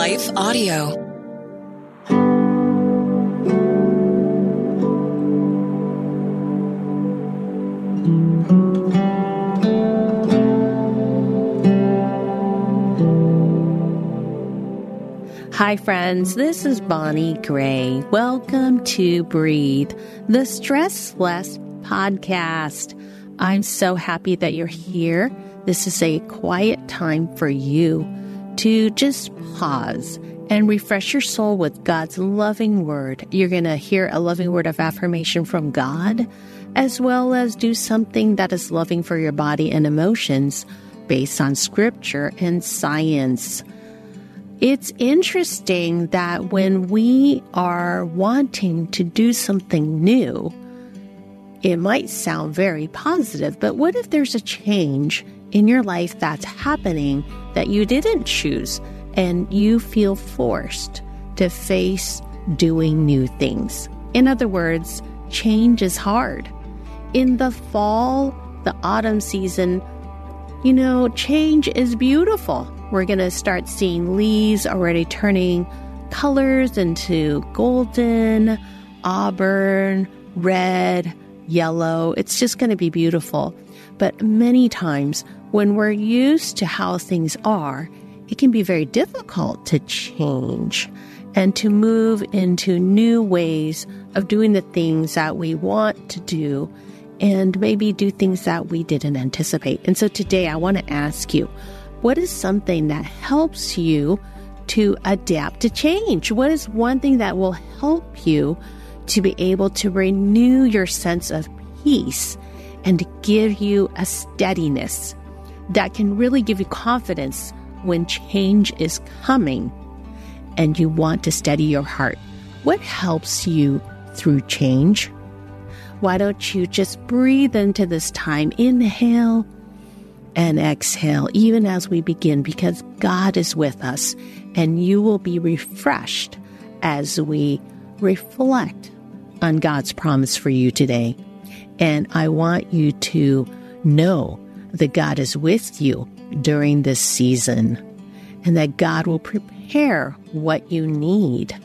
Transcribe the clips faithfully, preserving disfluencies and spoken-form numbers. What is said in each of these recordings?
Life Audio. Hi, friends. This is Bonnie Gray. Welcome to Breathe, the Stress Less podcast. I'm so happy that you're here. This is a quiet time for you to just pause and refresh your soul with God's loving word. You're going to hear a loving word of affirmation from God, as well as do something that is loving for your body and emotions based on scripture and science. It's interesting that when we are wanting to do something new, it might sound very positive, but what if there's a change in your life that's happening that you didn't choose and you feel forced to face doing new things? In other words, change is hard. In the fall, the autumn season, you know, change is beautiful. We're going to start seeing leaves already turning colors into golden, auburn, red, yellow. It's just going to be beautiful. But many times when we're used to how things are, it can be very difficult to change and to move into new ways of doing the things that we want to do and maybe do things that we didn't anticipate. And so today I want to ask you, what is something that helps you to adapt to change? What is one thing that will help you to be able to renew your sense of peace and to give you a steadiness that can really give you confidence when change is coming and you want to steady your heart? What helps you through change? Why don't you just breathe into this time? Inhale and exhale, even as we begin, because God is with us and you will be refreshed as we reflect on God's promise for you today. And I want you to know that God is with you during this season and that God will prepare what you need.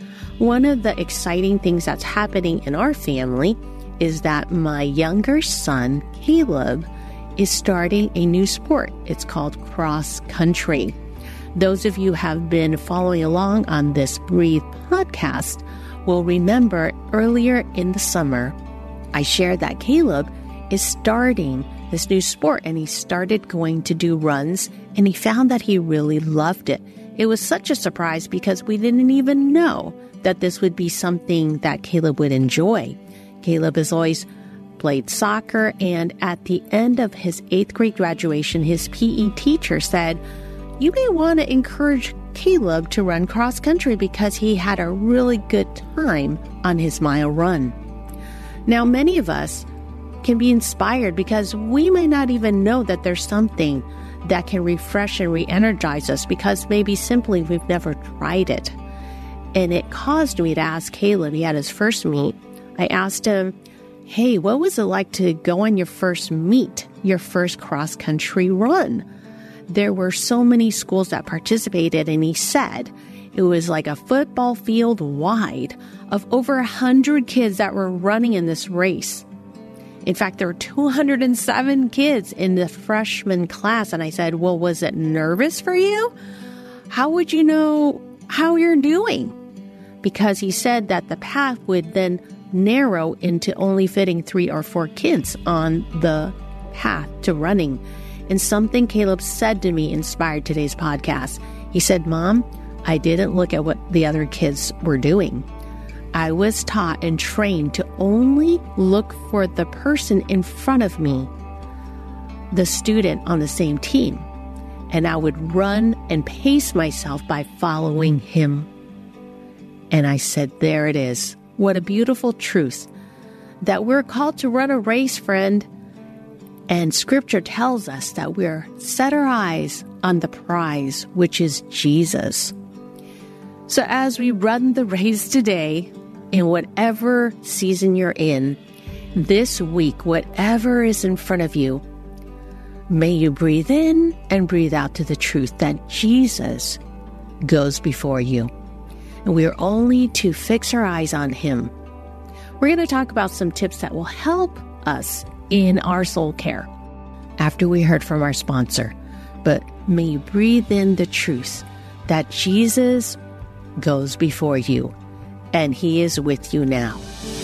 One of the exciting things that's happening in our family is that my younger son, Caleb, is starting a new sport. It's called cross country. Those of you who have been following along on this Breathe podcast will remember earlier in the summer, I shared that Caleb is starting this new sport and he started going to do runs and he found that he really loved it. It was such a surprise because we didn't even know that this would be something that Caleb would enjoy. Caleb has always played soccer, and at the end of his eighth grade graduation, his P E teacher said, you may want to encourage Caleb to run cross country because he had a really good time on his mile run. Now, many of us can be inspired because we may not even know that there's something that can refresh and re-energize us because maybe simply we've never tried it. And it caused me to ask Caleb, he had his first meet. I asked him, hey, what was it like to go on your first meet, your first cross-country run? There were so many schools that participated, and he said it was like a football field wide of over one hundred kids that were running in this race. In fact, there were two hundred seven kids in the freshman class, and I said, well, was it nervous for you? How would you know how you're doing? Because he said that the path would then narrow into only fitting three or four kids on the path to running. And something Caleb said to me inspired today's podcast. He said, Mom, I didn't look at what the other kids were doing. I was taught and trained to only look for the person in front of me, the student on the same team. And I would run and pace myself by following him. And I said, there it is. What a beautiful truth that we're called to run a race, friend. And scripture tells us that we're set our eyes on the prize, which is Jesus. So as we run the race today, in whatever season you're in, this week, whatever is in front of you, may you breathe in and breathe out to the truth that Jesus goes before you. And we are only to fix our eyes on him. We're going to talk about some tips that will help us in our soul care after we heard from our sponsor. But may you breathe in the truth that Jesus goes before you, and he is with you now.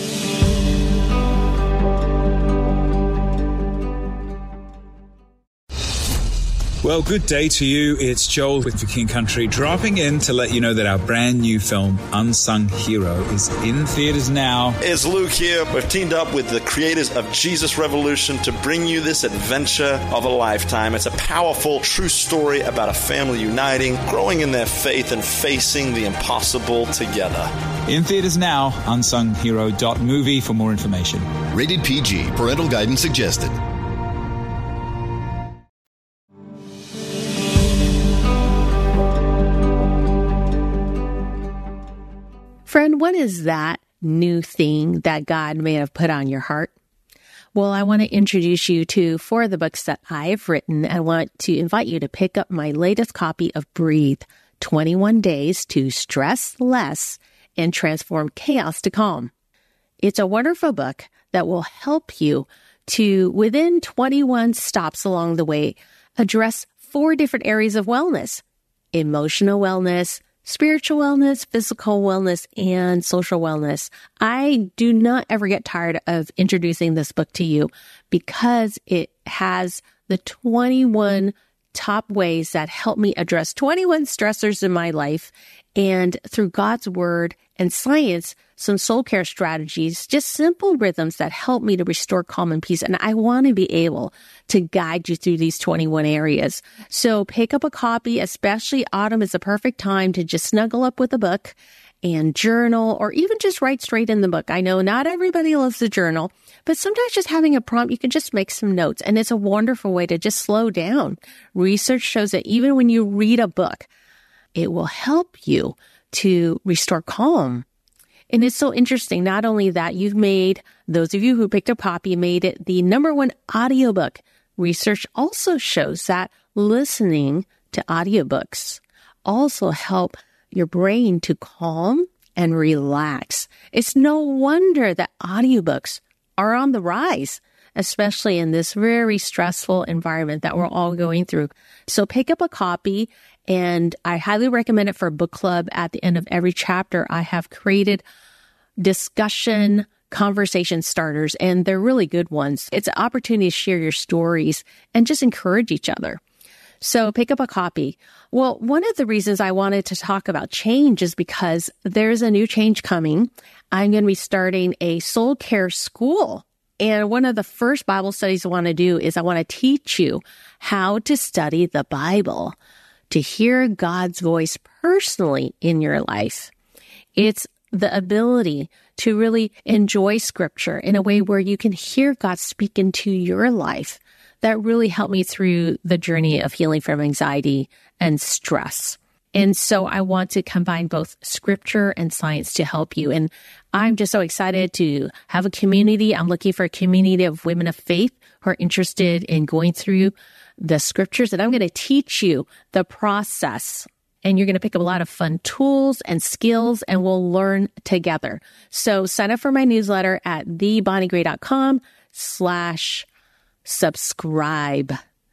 Well, good day to you. It's Joel with The King Country, dropping in to let you know that our brand new film, Unsung Hero, is in theaters now. It's Luke here. We've teamed up with the creators of Jesus Revolution to bring you this adventure of a lifetime. It's a powerful, true story about a family uniting, growing in their faith, and facing the impossible together. In theaters now, unsung hero dot movie for more information. Rated P G. Parental guidance suggested. Friend, what is that new thing that God may have put on your heart? Well, I want to introduce you to four of the books that I have written. I want to invite you to pick up my latest copy of Breathe, twenty-one days to Stress Less and Transform Chaos to Calm. It's a wonderful book that will help you to, within twenty-one stops along the way, address four different areas of wellness: emotional wellness, spiritual wellness, physical wellness, and social wellness. I do not ever get tired of introducing this book to you because it has the twenty-one top ways that help me address twenty-one stressors in my life. And through God's word and science, some soul care strategies, just simple rhythms that help me to restore calm and peace. And I want to be able to guide you through these twenty-one areas. So pick up a copy, especially autumn is the perfect time to just snuggle up with a book and journal, or even just write straight in the book. I know not everybody loves the journal, but sometimes just having a prompt, you can just make some notes. And it's a wonderful way to just slow down. Research shows that even when you read a book, it will help you to restore calm. And it's so interesting. Not only that, you've made, those of you who picked a copy, made it the number one audiobook. Research also shows that listening to audiobooks also help your brain to calm and relax. It's no wonder that audiobooks are on the rise, especially in this very stressful environment that we're all going through. So pick up a copy, and I highly recommend it for a book club. At the end of every chapter, I have created discussion conversation starters, and they're really good ones. It's an opportunity to share your stories and just encourage each other. So pick up a copy. Well, one of the reasons I wanted to talk about change is because there's a new change coming. I'm going to be starting a soul care school. And one of the first Bible studies I want to do is I want to teach you how to study the Bible, to hear God's voice personally in your life. It's the ability to really enjoy Scripture in a way where you can hear God speak into your life. That really helped me through the journey of healing from anxiety and stress. And so I want to combine both Scripture and science to help you. And I'm just so excited to have a community. I'm looking for a community of women of faith who are interested in going through the Scriptures. And I'm going to teach you the process. And you're going to pick up a lot of fun tools and skills, and we'll learn together. So sign up for my newsletter at thebonniegray.com slash subscribe.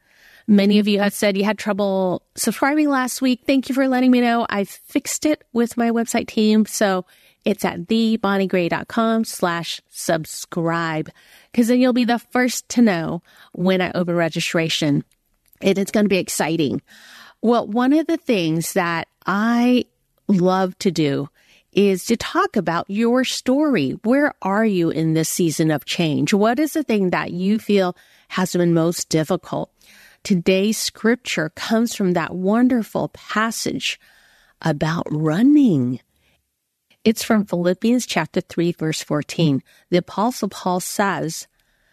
Many of you have said you had trouble subscribing last week. Thank you for letting me know. I fixed it with my website team. So it's at thebonniegray.com slash subscribe, because then you'll be the first to know when I open registration. And it's going to be exciting. Well, one of the things that I love to do is to talk about your story. Where are you in this season of change? What is the thing that you feel has been most difficult? Today's scripture comes from that wonderful passage about running. It's from Philippians chapter three, verse fourteen. The Apostle Paul says,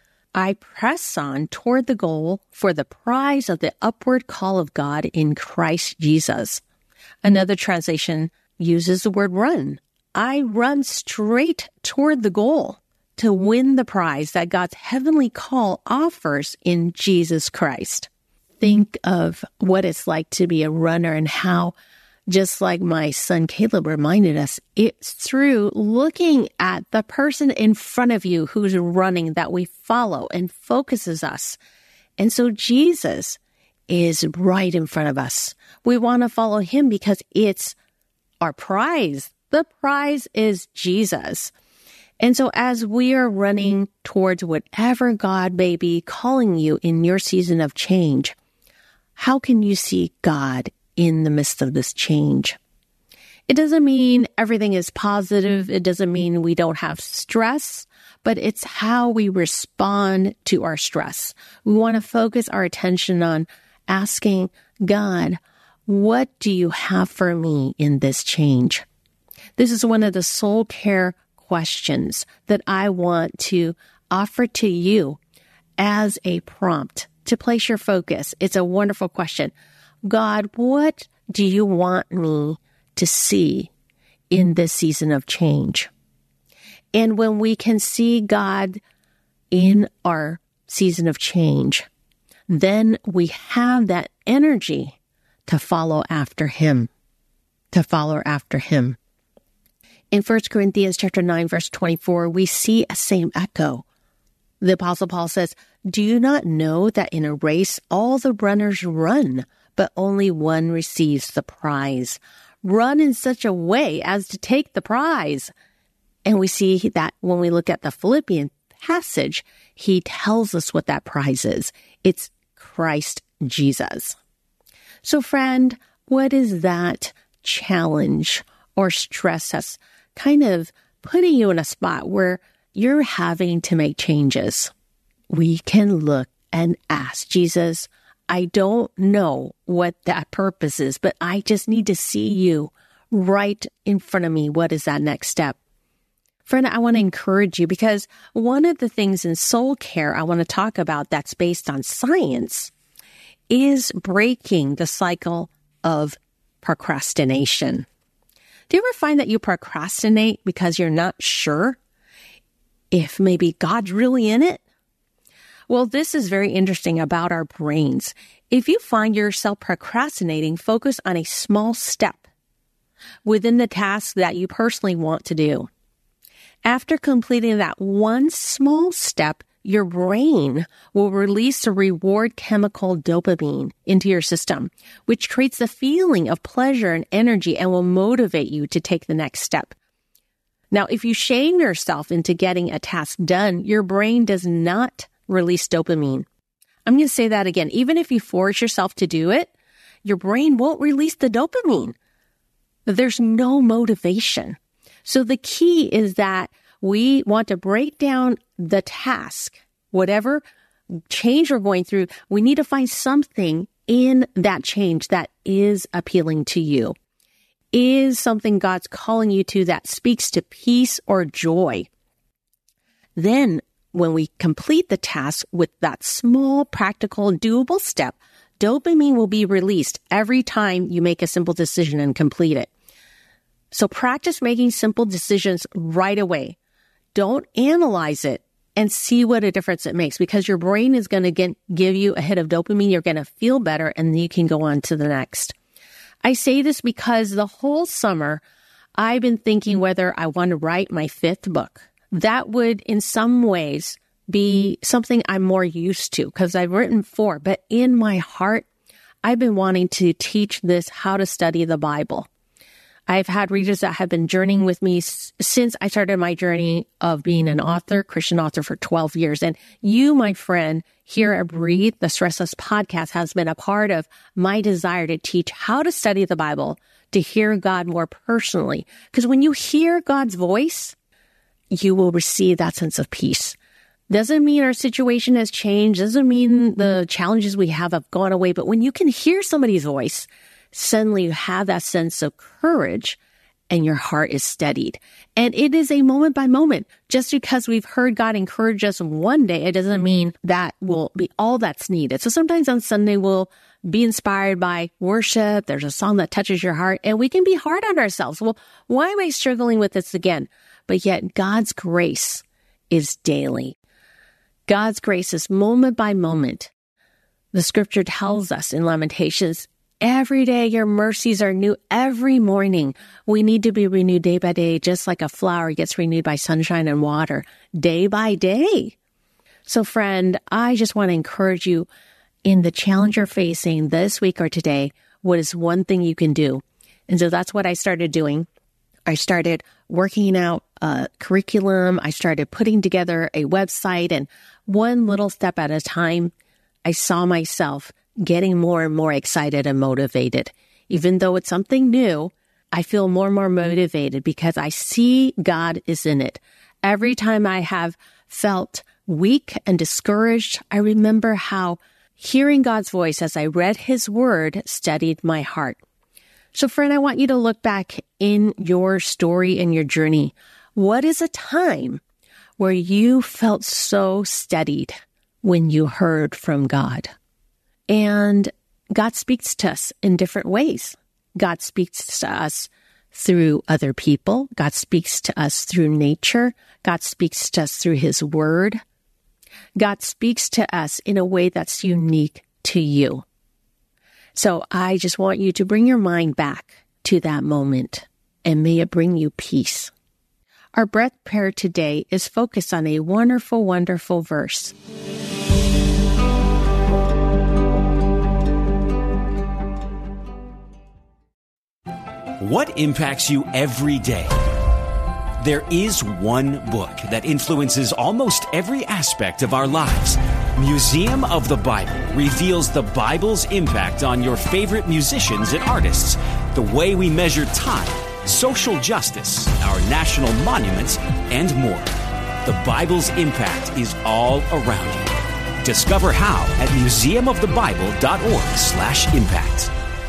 I press on toward the goal for the prize of the upward call of God in Christ Jesus. Another translation uses the word run. I run straight toward the goal to win the prize that God's heavenly call offers in Jesus Christ. Think of what it's like to be a runner and how Just like my son Caleb reminded us, it's through looking at the person in front of you who's running that we follow and focuses us. And so Jesus is right in front of us. We want to follow him because it's our prize. The prize is Jesus. And so as we are running towards whatever God may be calling you in your season of change, how can you see God in the midst of this change? It doesn't mean everything is positive. It doesn't mean we don't have stress, but it's how we respond to our stress. We want to focus our attention on asking God, what do you have for me in this change? This is one of the soul care questions that I want to offer to you as a prompt to place your focus. It's a wonderful question. God, what do you want me to see in this season of change? And when we can see God in our season of change, then we have that energy to follow after him, to follow after him. In First Corinthians chapter nine, verse twenty-four, we see a same echo. The Apostle Paul says, do you not know that in a race all the runners run, but only one receives the prize? Run in such a way as to take the prize. And we see that when we look at the Philippian passage, he tells us what that prize is. It's Christ Jesus. So friend, what is that challenge or stress that's kind of putting you in a spot where you're having to make changes? We can look and ask Jesus, I don't know what that purpose is, but I just need to see you right in front of me. What is that next step? Friend, I want to encourage you because one of the things in soul care I want to talk about that's based on science is breaking the cycle of procrastination. Do you ever find that you procrastinate because you're not sure if maybe God's really in it? Well, this is very interesting about our brains. If you find yourself procrastinating, focus on a small step within the task that you personally want to do. After completing that one small step, your brain will release the reward chemical dopamine into your system, which creates the feeling of pleasure and energy and will motivate you to take the next step. Now, if you shame yourself into getting a task done, your brain does not release dopamine. I'm going to say that again. Even if you force yourself to do it, your brain won't release the dopamine. There's no motivation. So the key is that we want to break down the task, whatever change we're going through. We need to find something in that change that is appealing to you, is something God's calling you to that speaks to peace or joy. Then when we complete the task with that small, practical, doable step, dopamine will be released every time you make a simple decision and complete it. So practice making simple decisions right away. Don't analyze it and see what a difference it makes because your brain is going to give you a hit of dopamine. You're going to feel better and then you can go on to the next. I say this because the whole summer I've been thinking whether I want to write my fifth book. That would in some ways be something I'm more used to because I've written four, but in my heart, I've been wanting to teach this how to study the Bible. I've had readers that have been journeying with me s- since I started my journey of being an author, Christian author for twelve years. And you, my friend, here at Breathe, the Stressless podcast has been a part of my desire to teach how to study the Bible, to hear God more personally. Because when you hear God's voice, you will receive that sense of peace. Doesn't mean our situation has changed. Doesn't mean the challenges we have have gone away. But when you can hear somebody's voice, suddenly you have that sense of courage and your heart is steadied. And it is a moment by moment. Just because we've heard God encourage us one day, it doesn't mean that will be all that's needed. So sometimes on Sunday, we'll be inspired by worship. There's a song that touches your heart and we can be hard on ourselves. Well, why am I struggling with this again? But yet God's grace is daily. God's grace is moment by moment. The scripture tells us in Lamentations, Every day your mercies are new every morning. We need to be renewed day by day, just like a flower gets renewed by sunshine and water, day by day. So friend, I just want to encourage you in the challenge you're facing this week or today, what is one thing you can do? And so that's what I started doing. I started working out a curriculum. I started putting together a website, and one little step at a time, I saw myself getting more and more excited and motivated. Even though it's something new, I feel more and more motivated because I see God is in it. Every time I have felt weak and discouraged, I remember how hearing God's voice as I read His Word steadied my heart. So friend, I want you to look back in your story and your journey. What is a time where you felt so steadied when you heard from God? And God speaks to us in different ways. God speaks to us through other people. God speaks to us through nature. God speaks to us through His Word. God speaks to us in a way that's unique to you. So I just want you to bring your mind back to that moment, and may it bring you peace. Our breath prayer today is focused on a wonderful, wonderful verse. What impacts you every day? There is one book that influences almost every aspect of our lives. Museum of the Bible reveals the Bible's impact on your favorite musicians and artists, the way we measure time, social justice, our national monuments, and more. The Bible's impact is all around you. Discover how at museum of the bible dot org slash impact.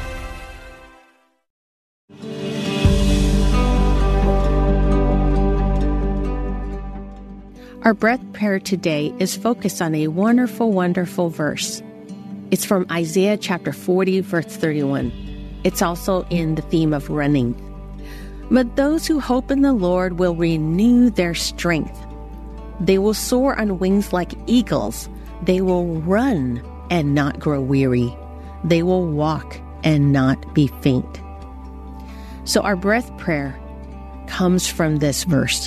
Our breath prayer today is focused on a wonderful, wonderful verse. It's from Isaiah chapter forty, verse thirty-one. It's also in the theme of running. But those who hope in the Lord will renew their strength. They will soar on wings like eagles. They will run and not grow weary. They will walk and not be faint. So our breath prayer comes from this verse.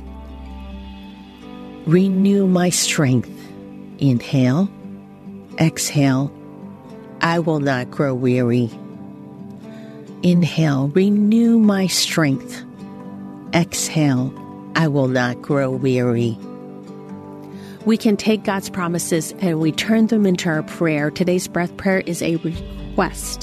Renew my strength. Inhale, exhale. I will not grow weary. Inhale, renew my strength. Exhale, I will not grow weary. We can take God's promises and we turn them into our prayer. Today's breath prayer is a request.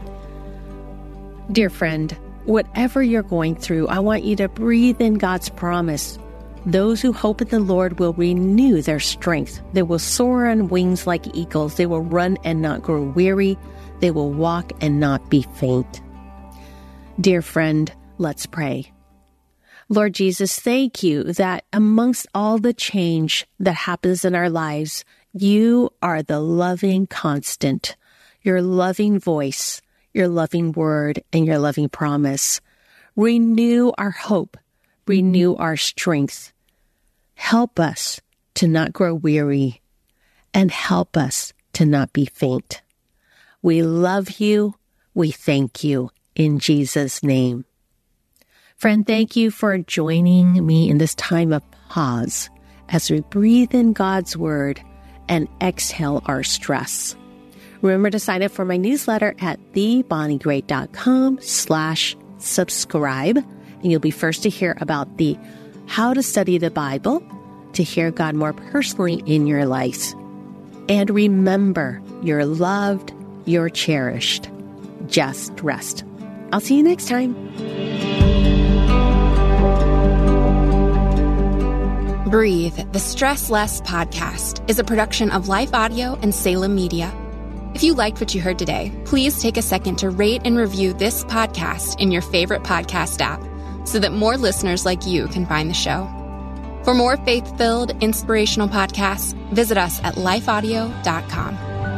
Dear friend, whatever you're going through, I want you to breathe in God's promise. Those who hope in the Lord will renew their strength. They will soar on wings like eagles. They will run and not grow weary. They will walk and not be faint. Dear friend, let's pray. Lord Jesus, thank you that amongst all the change that happens in our lives, you are the loving constant, your loving voice, your loving word, and your loving promise. Renew our hope. Renew our strength. Help us to not grow weary, and help us to not be faint. We love you. We thank you in Jesus' name. Friend, thank you for joining me in this time of pause as we breathe in God's word and exhale our stress. Remember to sign up for my newsletter at thebonniegray.com slash subscribe. And you'll be first to hear about the how to study the Bible, to hear God more personally in your life. And remember, you're loved, you're cherished. Just rest. I'll see you next time. Breathe, the Stress Less podcast, is a production of Life Audio and Salem Media. If you liked what you heard today, please take a second to rate and review this podcast in your favorite podcast app, so that more listeners like you can find the show. For more faith-filled, inspirational podcasts, visit us at life audio dot com.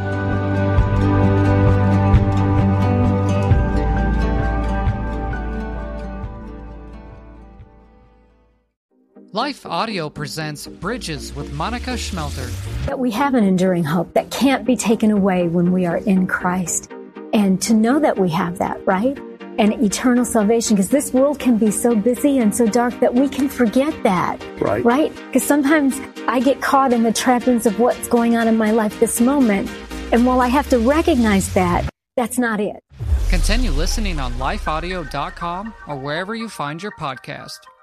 Life Audio presents Bridges with Monica Schmelter. That we have an enduring hope that can't be taken away when we are in Christ. and to know that we have that, right? And eternal salvation, because this world can be so busy and so dark that we can forget that, right? Right? Because sometimes I get caught in the trappings of what's going on in my life this moment, and while I have to recognize that, that's not it. Continue listening on life audio dot com or wherever you find your podcast.